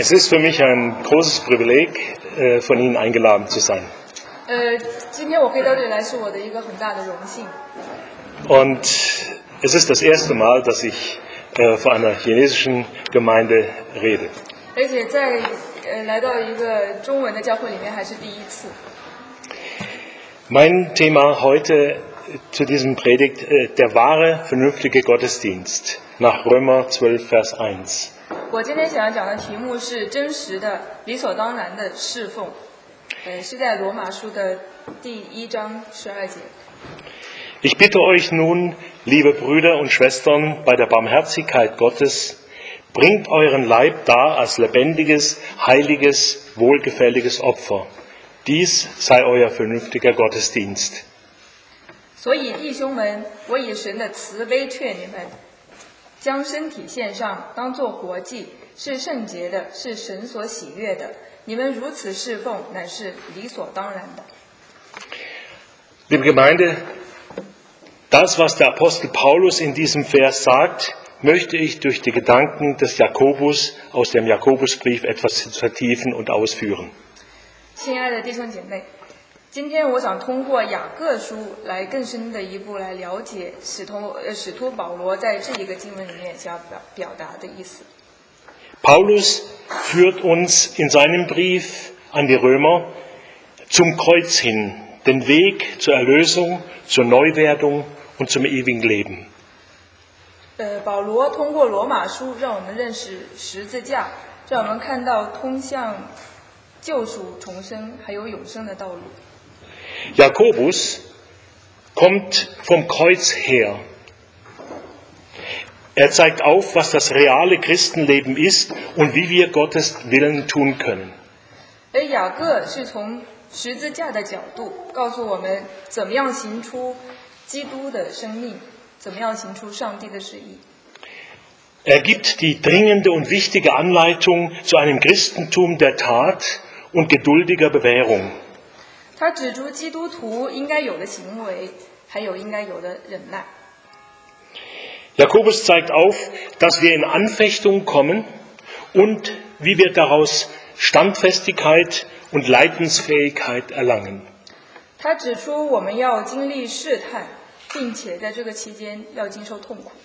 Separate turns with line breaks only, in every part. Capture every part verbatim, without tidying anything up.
Es ist für mich ein großes Privileg, von Ihnen eingeladen zu sein.
呃，今天我可以到这里来，是我的一个很大的荣幸。
Und es ist das erste Mal, dass ich äh, vor einer chinesischen Gemeinde rede.
而且在呃来到一个中文的教会里面，还是第一次。
Mein Thema heute zu diesem Predigt, äh, der wahre, vernünftige Gottesdienst, nach Römer zwölf, Vers eins.
我今天想要讲的题目是真实的、理所当然的侍奉，呃，是在罗马书的第一章十二节。
Ich bitte euch nun, liebe Brüder und Schwestern, bei der Barmherzigkeit Gottes, bringt euren Leib dar als lebendiges, heiliges, wohlgefälliges Opfer. Dies sei euer vernünftiger Gottesdienst.
所以弟兄们，我以神的慈悲劝你们，将身体献上，当作活祭，是圣洁的，是神所喜悦的。你们如此侍奉，乃是理所当然的。
Liebe Gemeinde, das, was der Apostel Paulus in diesem Vers sagt, möchte ich durch die Gedanken des Jakobus aus dem Jakobusbrief etwas vertiefen und ausführen.
亲爱的弟兄姐妹，今天我想通过雅各书来更深的一步来了解使徒呃使徒保罗在这一个经文里面想要表表达的意思。
Paulus führt uns in seinem Brief an die Römer zum Kreuz hin, den Weg zur Erlösung, zur Neuwerdung und zum ewigen Leben.
呃，保罗通过罗马书让我们认识十字架，让我们看到通向救赎、重生还有永生的道路。
Jakobus kommt vom Kreuz her. Er zeigt auf, was das reale Christenleben ist und wie wir Gottes Willen tun können.
而雅各是从十字架的角度告诉我们怎么样行出基督的生命，怎么样行出上帝的旨意。
Er gibt die dringende und wichtige Anleitung zu einem Christentum der Tat und geduldiger Bewährung.
他指出基督徒应该有的行为，还有应该有的忍耐。
Jakobus zeigt auf, dass wir in Anfechtung kommen und wie wir daraus Standfestigkeit und Leidensfähigkeit erlangen.
他指出我们要经历试探，并且在这个期间要经受痛苦。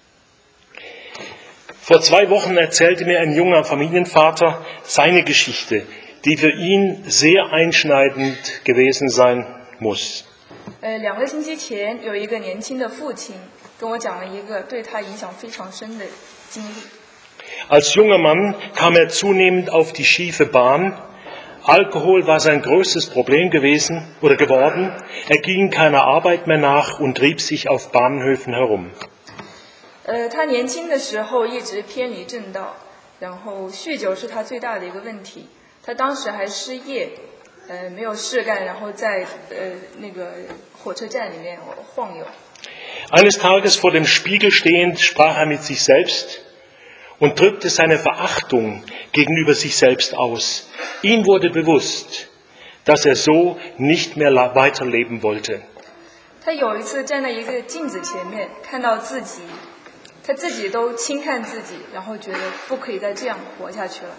Vor zwei Wochen erzählte mir ein junger Familienvater seine Geschichte, die für ihn sehr einschneidend gewesen sein muss.
呃，两个星期前，有一个年轻的父亲跟我讲了一个对他影响非常深的经历。
Als junger Mann kam er zunehmend auf die schiefe Bahn. Alkohol war sein größtes Problem gewesen oder geworden. Er ging keiner Arbeit mehr nach und trieb sich auf Bahnhöfen herum.
呃，他年轻的时候一直偏离正道，然后酗酒是他最大的一个问题。他当时还失业，呃，没有事干，然后在呃那个火车站里面晃悠。
Eines Tages vor dem Spiegel stehend sprach er mit sich selbst und drückte seine Verachtung gegenüber sich selbst aus. Ihm wurde bewusst, dass er so nicht mehr weiterleben wollte.
他有一次站在一个镜子前面，看到自己，他自己都轻看自己，然后觉得不可以再这样活下去了。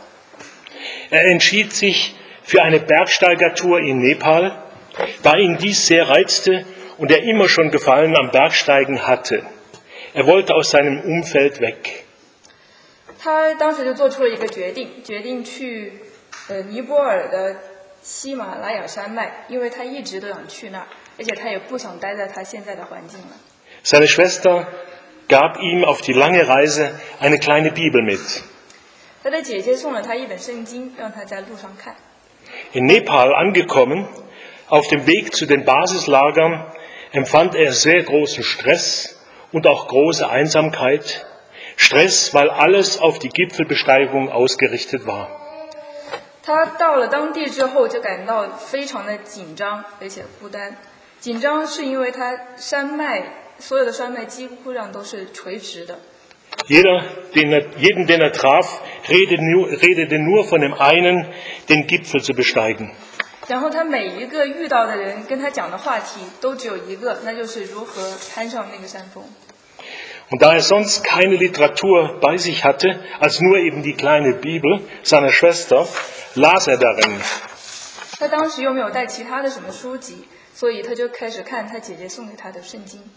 Er entschied sich für eine Bergsteigertour in Nepal, da ihn dies sehr reizte und er immer schon Gefallen am Bergsteigen hatte. Er wollte aus seinem Umfeld weg.
他当时就做出了一个决定，决定去呃尼泊尔的喜马拉雅山脉，因为他一直都想去那儿，而且他也不想待在他现在的环境了。
Seine Schwester gab ihm auf die lange Reise eine kleine Bibel mit.
他的姐姐送了他一本圣经，让他在路上看。
In Nepal angekommen, auf dem Weg zu den Basislagern, empfand er sehr großen Stress und auch große Einsamkeit. Stress, weil alles auf die Gipfelbesteigung ausgerichtet war.
他到了当地之后，就感到非常的紧张，而且孤单。紧张是因为他山脉所有的山脉几乎上都是垂直的。
Jeder, den er, jeden, den er traf, redete nur, redete nur von dem einen, den Gipfel zu besteigen.
然后他每一个遇到的人跟他讲的话题都只有一个，那就是如何攀上那个山峰。
Und da er sonst keine Literatur bei sich hatte, als nur eben die kleine Bibel seiner Schwester, las er darin.
他当时又没有带其他的什么书籍，所以他就开始看他姐姐送给他的圣经。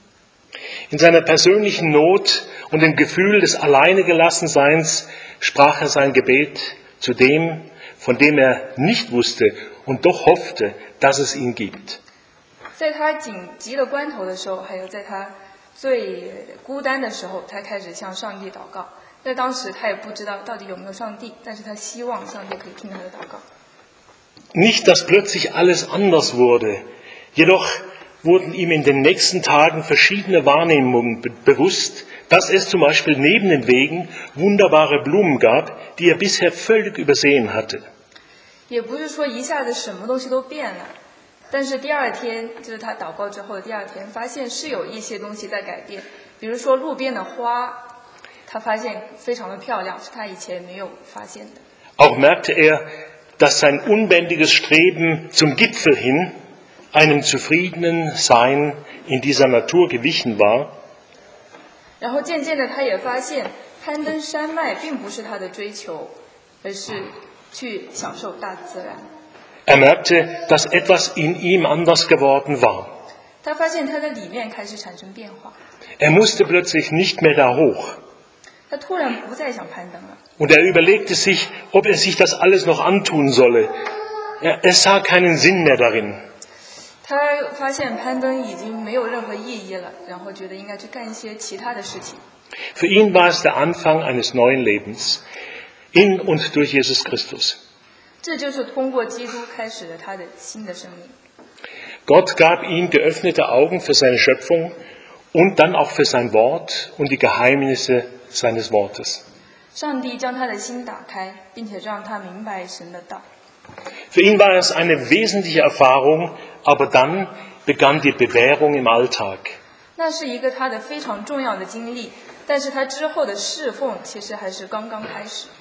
In seiner persönlichen Not und dem Gefühl des Alleinegelassenseins sprach er sein Gebet zu dem, von dem er nicht wusste und doch hoffte, dass es ihn gibt.
在他紧急的关头的时候，还有在他最孤单的时候，他开始向上帝祷告。在当时他也不知道到底有没有上帝，但是他希望上帝可以听他的祷告。
Nicht, dass plötzlich alles anders wurde, jedoch wurden ihm in den nächsten Tagen verschiedene Wahrnehmungen be- bewusst, dass es zum Beispiel neben den Wegen wunderbare Blumen gab, die er bisher völlig übersehen hatte.
也不是说一下子什么东西都变了，但是第二天，就是他祷告之后的第二天，发现是有一些东西在改变，比如说路边的花，他发现非常的漂亮，是他以前没有发现的。
Auch merkte er, dass sein unbändiges Streben zum Gipfel hin einem zufriedenen Sein in dieser Natur gewichen war.
然后渐渐的，他也发现攀登山脉并不是他的追求，而是去享受大自然。
Er merkte, dass etwas in ihm anders geworden war.
他发现他的里面开始产生变化，
Er musste plötzlich nicht mehr da hoch.
他突然不再想攀登了。
Und er überlegte sich, ob er sich das alles noch antun solle. Er, er sah keinen Sinn mehr darin.
他发现攀登已经没有任何意义了，然后觉得应该去干一些其他的事情。
Für ihn war es der Anfang eines neuen Lebens, in und durch Jesus Christus.
这就是通过基督开始了他的新的生命。
Gott gab ihm geöffnete Augen für seine Schöpfung und dann auch für sein Wort und die Geheimnisse seines Wortes.
上帝将他的心打开，并且让他明白神的道。
Für ihn war es eine wesentliche Erfahrung, aber dann begann die Bewährung im Alltag.
那是一个他的非常重要的经历，但是他之后的侍奉其实还是刚刚开始。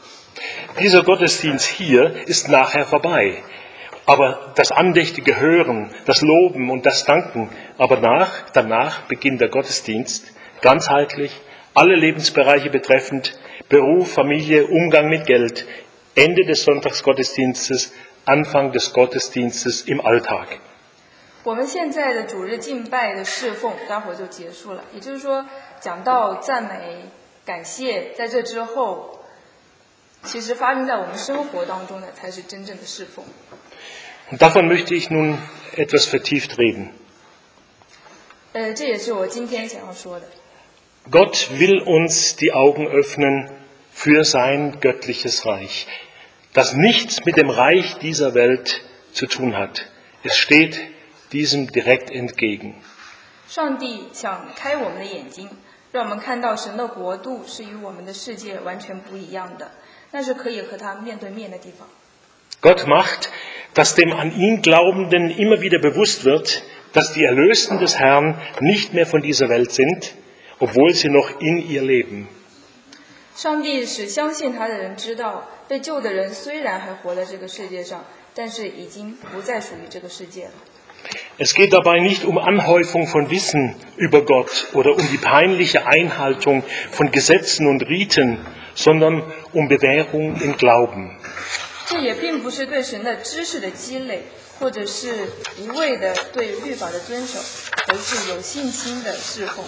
Dieser Gottesdienst hier ist nachher vorbei. Aber das andächtige Hören, das Loben und das Danken, aber nach, danach beginnt der Gottesdienst, ganzheitlich, alle Lebensbereiche betreffend, Beruf, Familie, Umgang mit Geld, Ende des Sonntagsgottesdienstes, Anfang des Gottesdienstes im Alltag.
我们现在的主日敬拜的侍奉，待会儿就结束了。也就是说，讲到赞美、感谢，在这之后，其实发生在我们生活当中的才是真正的侍奉。
Und davon möchte ich nun etwas vertieft reden.
呃，这也是我今天想要说的。
Gott will uns die Augen öffnen für sein göttliches Reich, das nichts mit dem Reich dieser Welt zu tun hat. Es steht diesem direkt entgegen.
上帝想开我们的眼睛，让我们看到神的国度是与我们的世界完全不一样的，那是可以和他面对面的地方。
Gott macht, dass dem an ihn Glaubenden immer wieder bewusst wird, dass die Erlösten des Herrn nicht mehr von dieser Welt sind, obwohl sie noch in ihr leben.
上帝使相信他的人知道，被救的人虽然还活在这个世界上，但是已经不再属于这个世界了。
Es geht dabei nicht um Anhäufung von Wissen über Gott oder um die peinliche Einhaltung von Gesetzen und Riten, sondern um Bewährung im Glauben.
这也并不是对神的知识的积累，或者是一味的对律法的遵守，而是有信心的侍奉。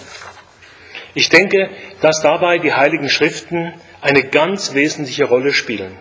Ich denke, dass dabei die Heiligen Schriften eine ganz wesentliche Rolle spielen.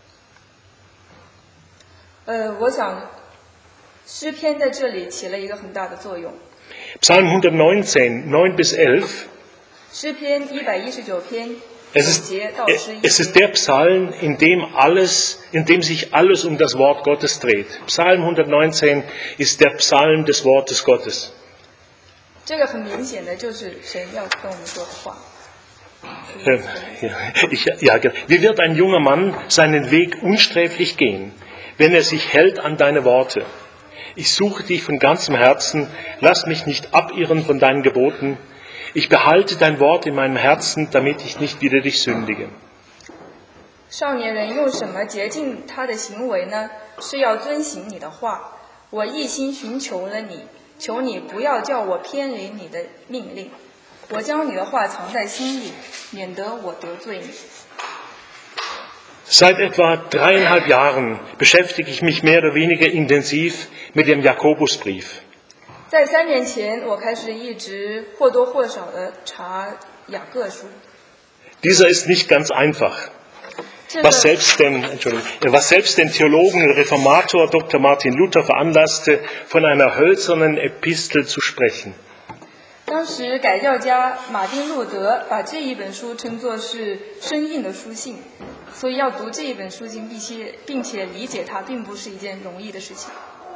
呃，我想诗篇在这里起了一个很大的作用。
Psalm hundertneunzehn, neun bis elf,
诗篇一百一十九篇
es
九
ist,
节到十一
es ist
节，
der Psalm, in dem, alles, in dem sich alles um das Wort Gottes dreht. Psalm hundertneunzehn ist der Psalm des Wortes Gottes.
这个很明显的就是神要跟我们说的话。
Äh, ja, ich, ja, genau. Wie wird ein junger Mann seinen Weg unsträflich gehen, wenn er sich hält an deine Worte? Ich suche dich von ganzem Herzen, lass mich nicht abirren von deinen Geboten. Ich behalte dein Wort in meinem Herzen, damit ich nicht wieder dich sündige.
少年人用什么洁净他的行为呢？是要遵行你的话。我一心寻求了你，求你不要叫我偏离你的命令。 我将你的话藏在心里，免得我得罪你。
Seit etwa dreieinhalb Jahren beschäftige ich mich mehr oder weniger intensiv mit dem Jakobusbrief.
在三年前，我开始一直或多或少的查雅各书。
Dieser ist nicht ganz einfach.
这个
Was selbst den, Entschuldigung, was selbst den Theologen und Reformator Doktor Martin Luther veranlasste, von einer hölzernen Epistel zu sprechen.
当时改教家马丁路德把这一本书称作是生硬的书信，所以要读这一本书信，并且并且理解它，并不是一件容易的事情。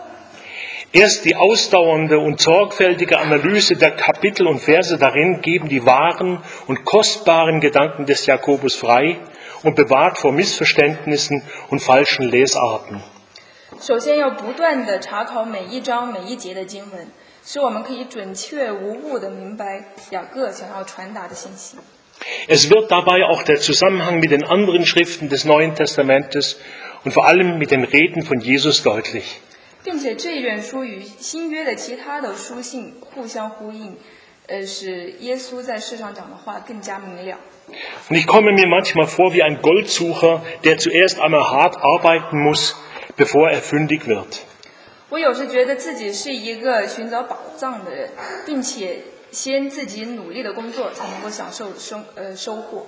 Erst die ausdauernde und sorgfältige Analyse der Kapitel und Verse darin geben die wahren und kostbaren Gedanken des Jakobus frei und bewahrt vor Missverständnissen und falschen Lesarten.
首先要不断地查考每一章每一节的经文，使我们可以准确无误地明白雅各想要传达的信息。
Es wird dabei auch der Zusammenhang mit den anderen Schriften des Neuen Testamentes und vor allem mit den Reden von Jesus deutlich.
并且这一卷书与新约的其他的书信互相呼应，呃，使耶稣在世上讲的话更加明了。
Und ich komme mir manchmal vor wie ein Goldsucher, der zuerst einmal hart arbeiten muss, bevor er fündig wird.
我有时觉得自己是一个寻找宝藏的人，并且先自己努力的工作，才能够享受收呃收获。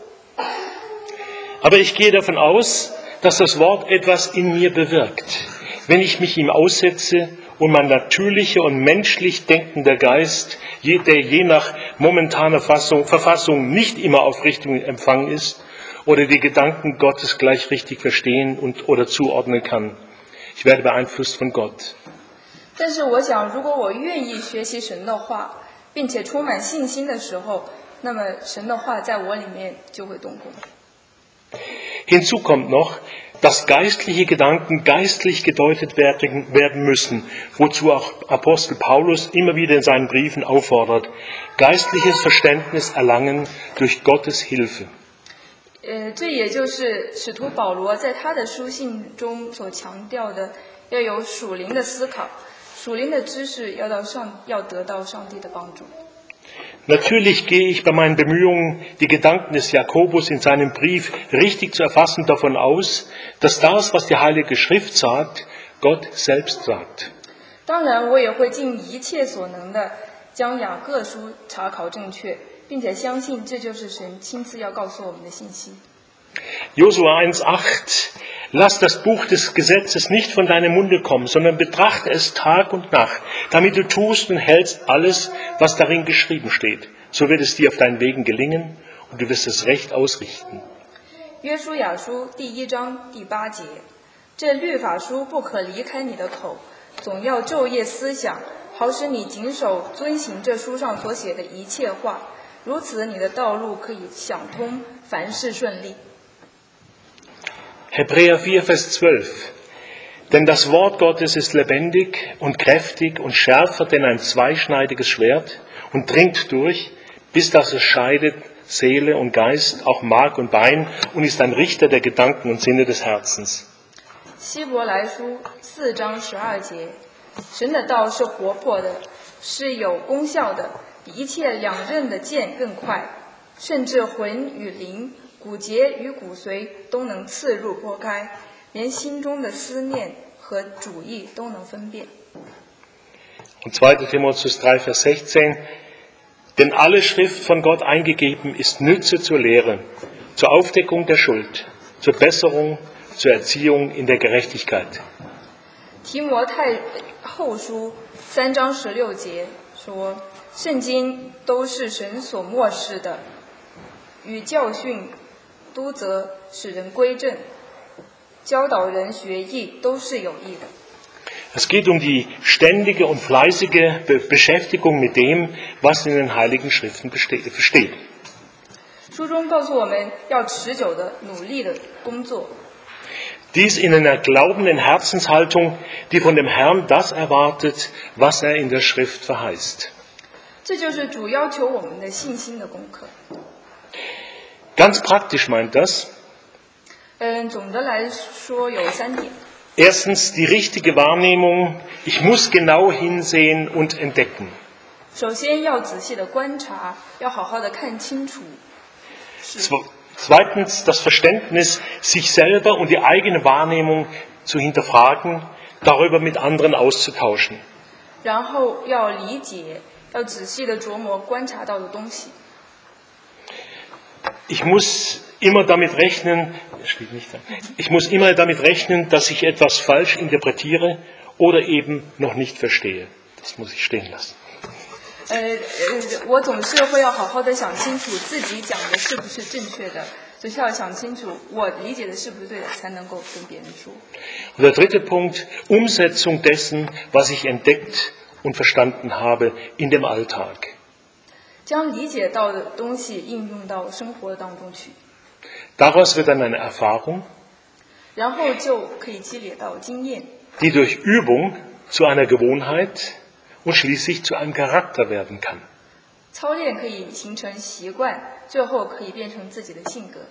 Aber ich gehe davon aus, dass das Wort etwas in mir bewirkt, wenn ich mich ihm aussetze und mein natürlicher und menschlich denkender Geist, der je nach momentaner Fassung, Verfassung nicht immer auf richtigen Empfang ist oder die Gedanken Gottes gleich richtig verstehen und oder zuordnen kann. Ich werde beeinflusst von Gott.
但是我想，如果我愿意学习神的话，并且充满信心的时候，那么神的话在我里面就会动工。
Hinzu kommt noch, dass geistliche Gedanken geistlich gedeutet werden, werden müssen, wozu auch Apostel Paulus immer wieder in seinen Briefen auffordert. Geistliches Verständnis erlangen durch Gottes Hilfe.
呃，这也就是使徒保罗在他的书信中所强调的，要有属灵的思考，属灵的知识要到上要得到上帝的帮助。
Natürlich gehe ich bei meinen Bemühungen, die Gedanken des Jakobus in seinem Brief richtig zu erfassen, davon aus, dass das, was die Heilige Schrift sagt, Gott selbst sagt.
当然，我也会尽一切所能的将雅各书查考正确，并且相信这就是神亲自要告诉我们的信息。
Josua eins acht. Lass das Buch des Gesetzes nicht von deinem Munde kommen, sondern betrachte es Tag und Nacht, damit du tust und hältst alles, was darin geschrieben steht. So wird es dir auf deinen Wegen gelingen und du wirst es recht ausrichten.
约书亚书第一章第八节，这律法书不可离开你的口，总要昼夜思想，好使你谨守遵行这书上所写的一切话，如此你的道路可以想通，凡事顺利。
Hebräer vier, Vers zwölf. Denn das Wort Gottes ist lebendig und kräftig und schärfer denn ein zweischneidiges Schwert und dringt durch, bis dass es scheidet Seele und Geist, auch Mark und Bein und ist ein Richter der Gedanken und Sinne des Herzens.
希伯来书四章十二节，神的道是活泼的，是有功效的，比一切两刃的剑更快，甚至魂与灵、骨节与骨髓都能刺入剥开，连心中的思念和主意都能分辨。
Und zweiter Timotheus drei, Vers sechzehn. Denn alle Schrift von Gott eingegeben ist Nütze zur Lehre, zur Aufdeckung der Schuld, zur Besserung, zur Erziehung in der Gerechtigkeit.
提摩太后书三章十六节说，圣经都是神所默示的，与教训、督责、使人归正、教导人学艺，都是有益的。
Es geht um die ständige und fleißige Be- Beschäftigung mit dem, was in den Heiligen Schriften beste- steht.
书中告诉我们要持久的、努力的工作，
Dies in einer glaubenden Herzenshaltung, die von dem Herrn das erwartet, was er in der Schrift verheißt.
这就是主要求我们的信心的功课。
Ganz praktisch meint das,
嗯，总的来说有三点。
erstens die richtige Wahrnehmung, ich muss genau hinsehen und entdecken.
首先要仔细的观察，要好好的看清楚。
Zweitens das Verständnis, sich selber und die eigene Wahrnehmung zu hinterfragen, darüber mit anderen auszutauschen.
然后要理解，要仔细的琢磨观察到的东西。
Ich muss immer damit rechnen, ich muss immer damit rechnen, dass ich etwas falsch interpretiere oder eben noch nicht verstehe. Das muss ich stehen lassen.
呃呃，我总是会要好好的想清楚自己讲的是不是正确的，就是要想清楚我理解的是不是对的，才能够跟别人说。
Und der dritte Punkt, Umsetzung dessen, was ich entdeckt und verstanden habe in dem Alltag.
将理解到的东西应用到生活当中去，
Daraus wird dann eine Erfahrung,
然后就可以积累到经验，
die durch Übung zu einer Gewohnheit und schließlich zu einem Charakter werden kann.
操练可以形成习惯，最后可以变成自己的性格。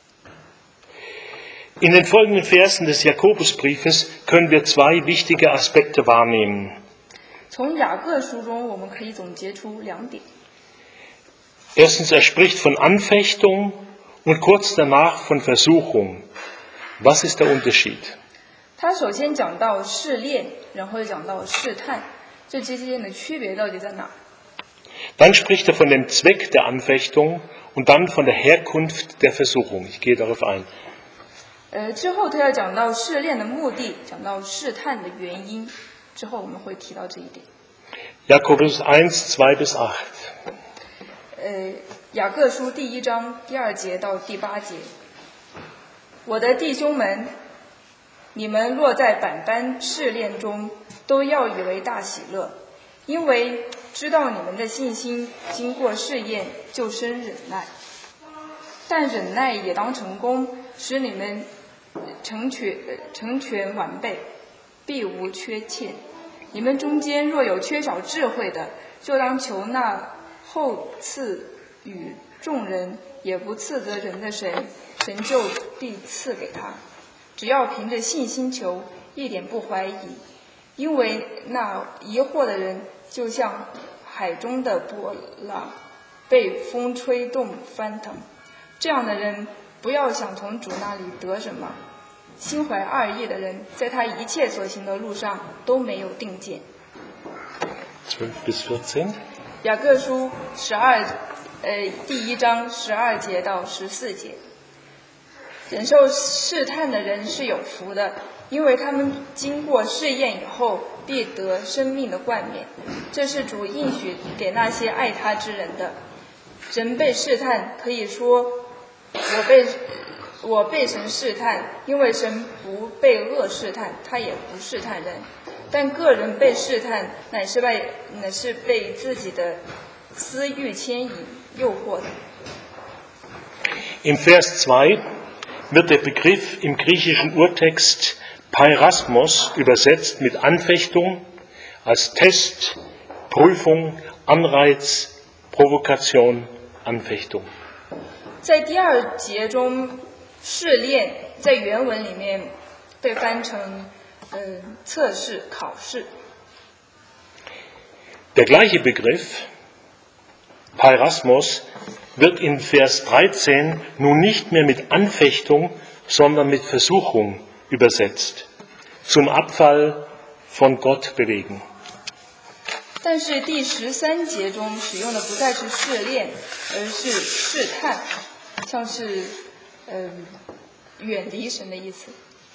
In den folgenden Versen des Jakobusbriefes können wir zwei wichtige Aspekte wahrnehmen.
从雅各书中，我们可以总结出两点。
Erstens, er spricht von Anfechtung und kurz danach von Versuchung. Was ist der Unterschied?
他首先讲到试炼，然后又讲到试探，这之间的区别到底在哪？
Dann spricht er von dem Zweck der Anfechtung und dann von der Herkunft der Versuchung. Ich gehe darauf ein.
呃，之后他要讲到试炼的目的，讲到试探的原因，之后我们会提到这一点。
Jakobus eins, zwei bis acht.
呃，雅各书第一章第二节到第八节，我的弟兄们，你们落在百般试炼中，都要以为大喜乐，因为知道你们的信心经过试验，就生忍耐。但忍耐也当成功，使你们成全成全完备，必无缺欠。你们中间若有缺少智慧的，就当求那后赐与众人也不赐责人的神，神就必赐给他。只要凭着信心求，一点不怀疑，因为那疑惑的人就像海中的波浪，被风吹动翻腾。这样的人不要想从主那里得什么。心怀二意的人，在他一切所行的路上都没有定见。
zwölf bis vierzehn.
雅各书十二，呃，第一章十二节到十四节。忍受试探的人是有福的，因为他们经过试验以后，必得生命的冠冕。这是主应许给那些爱他之人的。人被试探，可以说我被我被神试探，因为神不被恶试探，他也不试探人。但个人被试探，乃是被乃是被自己的私欲牵引诱惑的。
Im Vers zwei wird der Begriff im griechischen Urtext Peirasmos übersetzt mit Anfechtung als Test, Prüfung, Anreiz, Provokation, Anfechtung.
在第二节中，试炼在原文里面被翻成呃测试、考试。
Der gleiche Begriff, Peirasmos, wird in Vers dreizehn nun nicht mehr mit Anfechtung, sondern mit Versuchung übersetzt. Zum Abfall von Gott bewegen.
但是第十三节中使用的不再是试炼，而是试探，像是呃远离神的意思。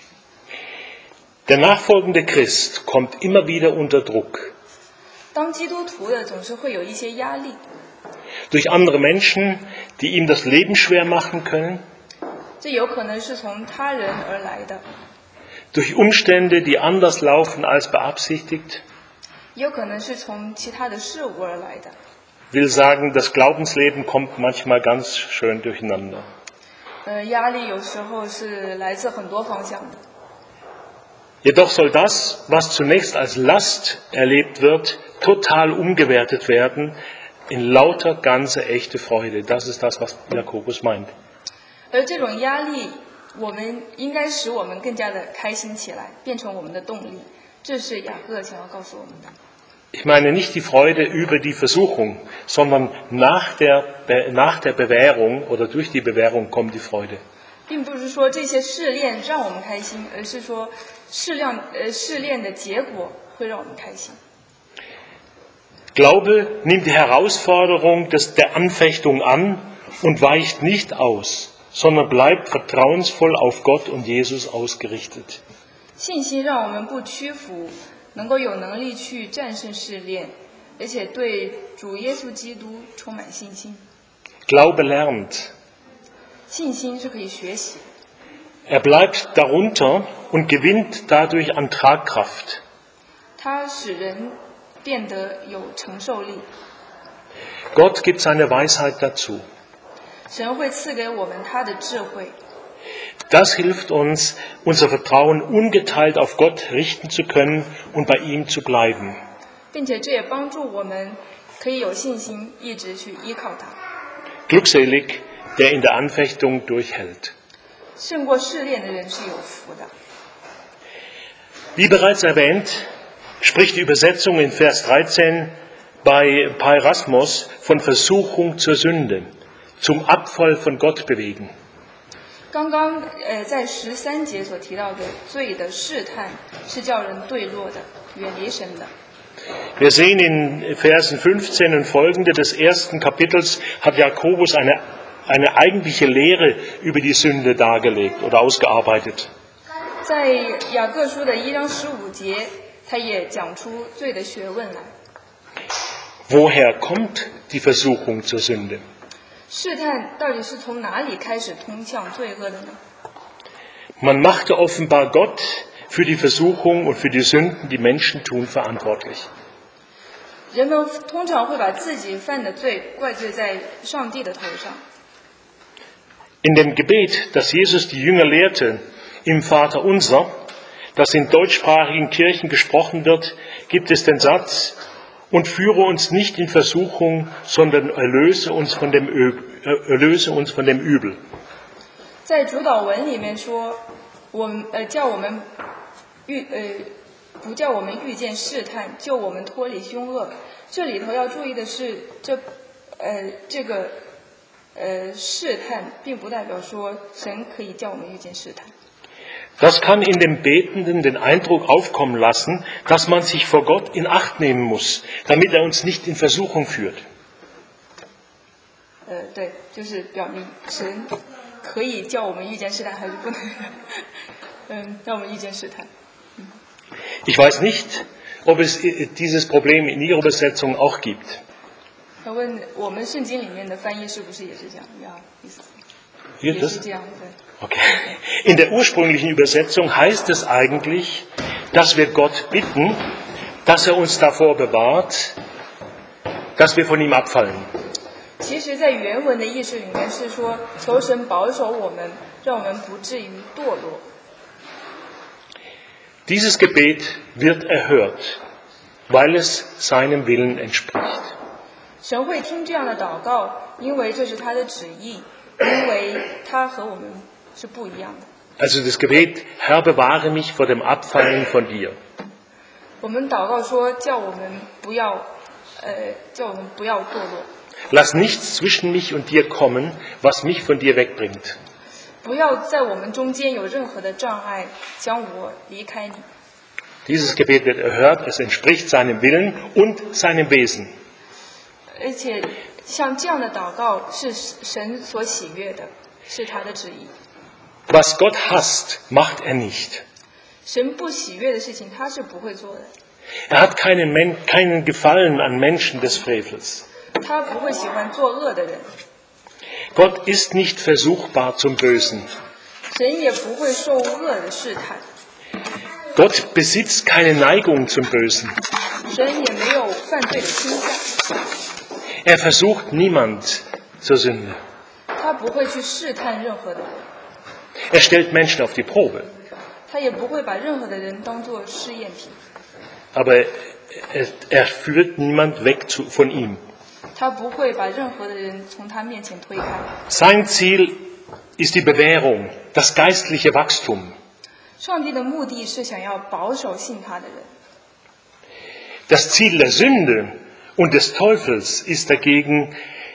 Der nachfolgende Christ kommt immer wieder unter Druck.
当基督徒的总是会有一些压力，
Durch andere Menschen, die ihm das Leben schwer machen können.
这有可能是从他人而来的，
Durch Umstände, die anders laufen als beabsichtigt.
也有可能是从其他的事物而来的。
Will sagen, das Glaubensleben kommt manchmal ganz schön durcheinander.
呃，压力有时候是来自很多方向的。
Jedoch soll das, was zunächst als Last erlebt wird, total umgewertet werden in lauter, ganze, echte Freude. Das ist das, was Jakobus meint.
而这种压力，我们应该使我们更加的开心起来，变成我们的动力。这是雅各想要告诉我们的。
Ich meine nicht die Freude über die Versuchung, sondern nach der, nach der Bewährung oder durch die Bewährung kommt die Freude.
并不是说这些试炼让我们开心，而是说试炼呃试炼的结果会让我们开心。
Glaube nimmt die Herausforderung des, der Anfechtung an und weicht nicht aus, sondern bleibt vertrauensvoll auf Gott und Jesus ausgerichtet.
信心让我们不屈服，能够有能力去战胜试炼，而且对主耶稣基督充满信心。
Glaube lernt.
信心是可以学习，
Er bleibt darunter und gewinnt dadurch an Tragkraft.
它使人变得有承受力。
Gott gibt seine Weisheit dazu.
神会赐给我们他的智慧，
Das hilft uns, unser Vertrauen ungeteilt auf Gott richten zu können und bei ihm zu bleiben.
并且这也帮助我们可以有信心一直去依靠他。
Glückselig, der in der Anfechtung durchhält.
胜过试炼的人是有福的。
Wie bereits erwähnt, spricht die Übersetzung in Vers dreizehn bei Parasmos von Versuchung zur Sünde, zum Abfall von Gott bewegen.
刚刚呃在十三节所提到的罪的试探，是叫人堕落的，远离神的。
Wir sehen in Versen fünfzehn und folgende des ersten Kapitels hat Jakobus eine, eine eigentliche Lehre über die Sünde dargelegt oder ausgearbeitet.
在雅各书的一章十五节，他也讲出罪的学问来。
Woher kommt die Versuchung zur Sünde?
试探到底是从哪里开始通向罪恶的呢？
Man machte offenbar Gott für die Versuchung und für die Sünden, die Menschen tun, verantwortlich.
人们通常会把自己犯的罪怪罪在上帝的头上。
In dem Gebet, das Jesus die Jünger lehrte, im Vater Unser, das in deutschsprachigen Kirchen gesprochen wird, gibt es den Satz: Und führe uns nicht in Versuchung, sondern erlöse uns von dem, Ö- erlöse uns von dem Übel.
在主导文里面说，我们呃叫我们遇呃不叫我们遇见试探，救我们脱离凶恶。这里头要注意的是，这呃这个呃试探，并不代表说神可以叫我们遇见试探。
Das kann in dem Betenden den Eindruck aufkommen lassen, dass man sich vor Gott in Acht nehmen muss, damit er uns nicht in Versuchung führt.
呃，对，就是表明神可以叫我们遇见试探，还是不能，嗯，让我们遇见试探。
Ich weiß nicht, ob es dieses Problem in Ihrer Übersetzung auch gibt.
他问我们圣经里面的翻译是不是也是这样？呀，意思
Wird
也
das?
是这样的。
Okay. In der ursprünglichen Übersetzung heißt es eigentlich, dass wir Gott bitten, dass er uns davor bewahrt, dass wir von ihm abfallen.
其实，在原文的意思里面是说，求神保守我们，让我们不至于堕落。
Dieses Gebet wird erhört, weil es seinem Willen entspricht.
神会听这样的祷告，因为这是他的旨意，因为他和我们是不一样的。
Also das Gebet, Herr, bewahre mich vor dem Abfallen von dir.
我们祷告说，叫我们不要，呃，叫我们不要堕落，
Lass nichts zwischen mich und dir kommen, was mich von dir wegbringt.
不要在我们中间有任何的障碍，将我离开你。
Dieses Gebet wird erhört, es entspricht seinem Willen und seinem Wesen.
而且，像这样的祷告是神所喜悦的，是他的旨意。
Was Gott hasst, macht er nicht.
神不喜悦的事情，他是不会做的。
Er hat keinen, Men- keinen Gefallen an Menschen des Frevels.
他不会喜欢作恶的人，
Gott ist nicht versuchbar zum Bösen.
神也不会受恶的试探，
Gott besitzt keine Neigung zum Bösen.
神也没有犯罪的倾向，
Er versucht niemand zur Sünde.
他不会去试探任何的人，
Er stellt Menschen auf die Probe.
他也不会把任何的人当作试验品，
Aber er, er führt niemand weg zu, von ihm.
他不会把任何的人从他面前推开。
Sein Ziel ist die Bewährung, das geistliche Wachstum.
上帝的目的是想要保守信他的人，
Das Ziel der Sünde und des Teufels ist dagegen,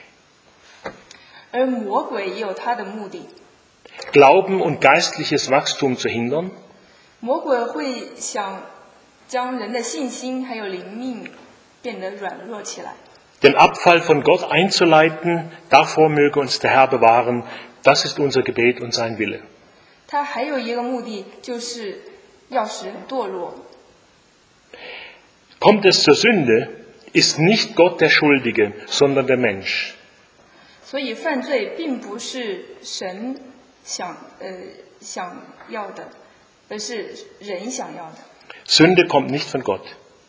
而魔鬼也有他的目的。
Glauben und geistliches Wachstum zu hindern,
魔鬼会想将人的信心还有灵命变得软弱起来，
den Abfall von Gott einzuleiten. Davor möge uns der Herr bewahren. Das ist unser Gebet und sein Wille.
他还有一个目的，就是要使人堕落。
Kommt es zur Sünde, ist nicht Gott der Schuldige, sondern der Mensch.
所以犯罪并不是神想呃想要的，而是人想要的。
Sünde kommt nicht von Gott.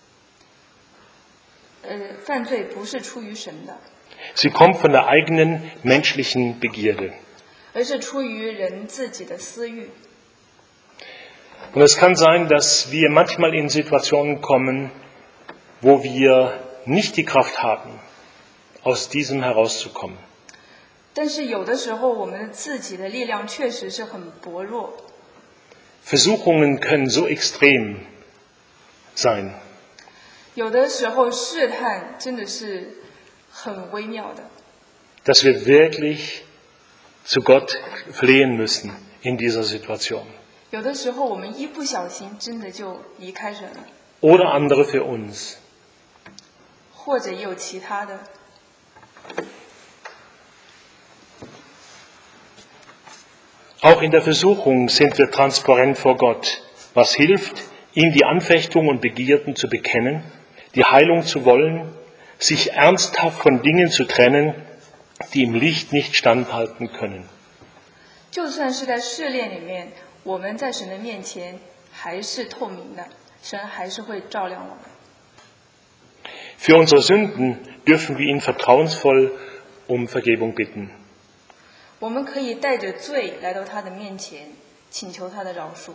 呃，犯罪不是出于神的，
Sie kommt von der eigenen menschlichen Begierde.
而是出于人自己的私欲。
Und es kann sein, dass wir manchmal in Situationen kommen, wo wir nicht die Kraft haben, aus diesem herauszukommen.
但是有的时候，我们自己的力量确实是很薄弱。
Versuchungen können so extrem sein,
有的时候试探真的是很微妙的，
dass wir wirklich zu Gott flehen müssen in dieser Situation.
有的时候我们一不小心真的就离开神了，
Oder andere für uns.
或者也有其他的。
Auch in der Versuchung sind wir transparent vor Gott, was hilft, ihm die Anfechtungen und Begierden zu bekennen, die Heilung zu wollen, sich ernsthaft von Dingen zu trennen, die im Licht nicht standhalten können.
就算是在试炼里面，我们在神的面前还是透明的，神还是会照亮我们。
Für unsere Sünden dürfen wir ihn vertrauensvoll um Vergebung bitten.
我们可以带着罪来到他的面前，请求他的饶恕。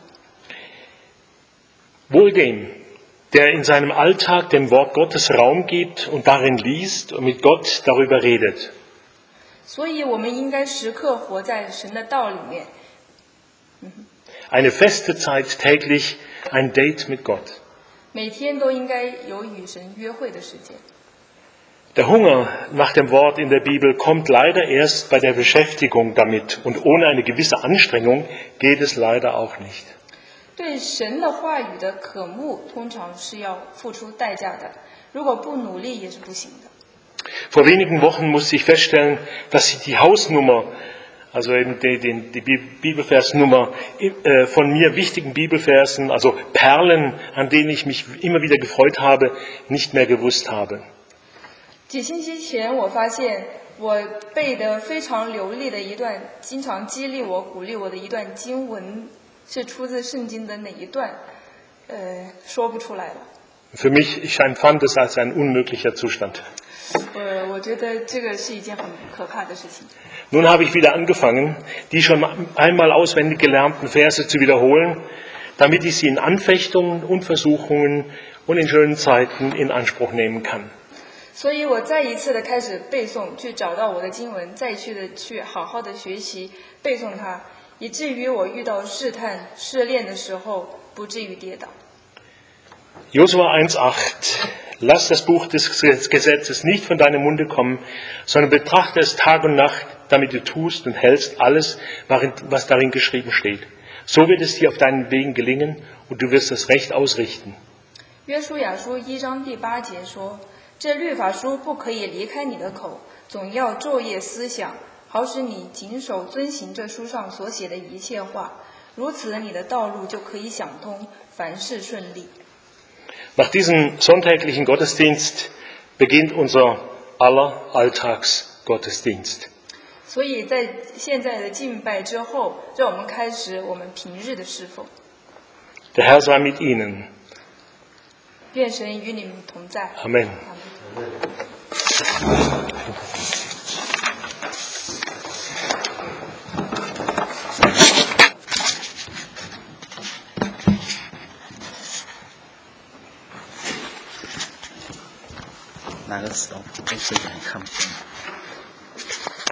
Wohl dem, der in seinem Alltag dem Wort Gottes Raum gibt und darin liest und mit Gott darüber redet.
所以我们应该时刻活在神的道里面，
Eine feste Zeit täglich, ein Date mit Gott.
每天都应该有与神约会的时间。
Der Hunger nach dem Wort in der Bibel kommt leider erst bei der Beschäftigung damit und ohne eine gewisse Anstrengung geht es leider auch nicht.
对神的话语的渴慕，通常是要付出代价的，如果不努力也是不行的。
Vor wenigen Wochen musste ich feststellen, dass ich die Hausnummer, also eben die, die, die Bibelversnummer äh, von mir wichtigen Bibelversen, also Perlen, an denen ich mich immer wieder gefreut habe, nicht mehr gewusst habe.
几星期前，我发现我背得非常流利的一段，经常激励我、鼓励我的一段经文，是出自圣经的哪一段？呃，说不出来了。
Für mich, ich empfand es als ein unmöglicher Zustand.
呃，我觉得这个是一件很可怕的事情。
Nun habe ich wieder angefangen, die schon einmal auswendig gelernten Verse zu wiederholen, damit ich sie in Anfechtungen und Versuchungen und in schönen Zeiten in Anspruch nehmen kann.
所以我再一次的开始背诵，去找到我的经文，再去的去好好的学习背诵它，以至于我遇到试探试炼的时候，不至于跌倒。
Josua eins acht. Lass das Buch des Gesetzes nicht von deinem Munde kommen, sondern betrachte es Tag und Nacht, damit du tust und hältst alles, was darin geschrieben steht. So wird es dir auf deinen Wegen gelingen und du wirst es recht ausrichten.
约书亚书一章第八节说：“这律法书不可以离开你的口，总要昼夜思想，好使你谨守遵行这书上所写的一切话。如此，你的道路就可以想通，凡事顺利。”
Nach diesem sonntäglichen Gottesdienst beginnt unser aller Alltagsgottesdienst.
所以在现在的敬拜之后，让我们开始我们平日的侍奉。
Der Herr sei mit Ihnen.
愿神与你们同在。
Amen.
阿们。
拿个手，给谁来看？